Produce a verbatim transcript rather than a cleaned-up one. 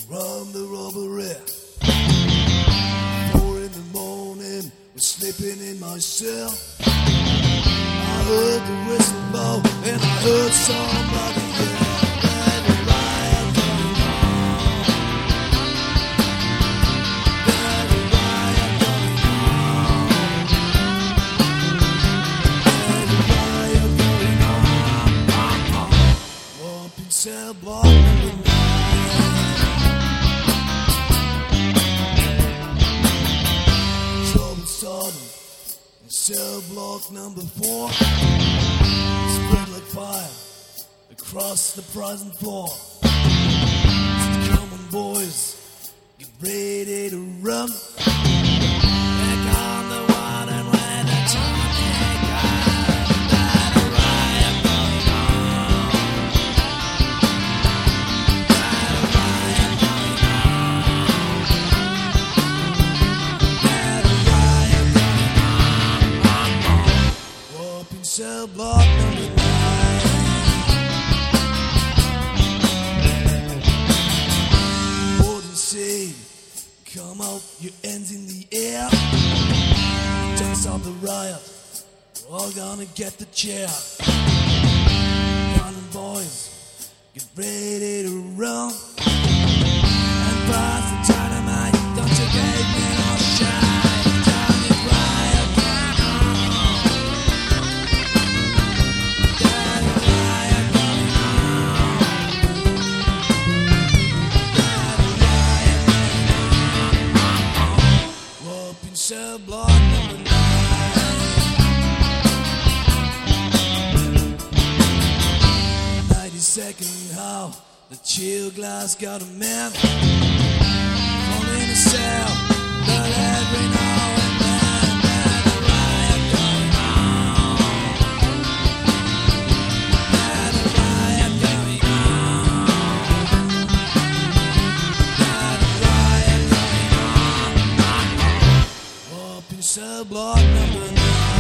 around the robbery. Four in the morning, was sleeping in my cell. I heard the whistle blow and I heard somebody yell. There's a riot going on. There's a riot going on. There's a riot going on. Up in cell block number nine. Cell block number four, spread like fire across the prison floor. Come on, boys, get ready to run. Back on the water when the Johnny got that riot going on. That riot going on. Up in cell block number nine. Warden say, come out, your hands in the air. Don't stop the riot, we're all gonna get the chair. Come on, boys, get ready to run. And pass the dynamite, don't you give me no shine. Cell block number nine. Ninety-second how the chill glass got a man falling in a cell, but every now and then there's a riot going on. There's a riot going on. There's a riot going on. Up in cell block number nine.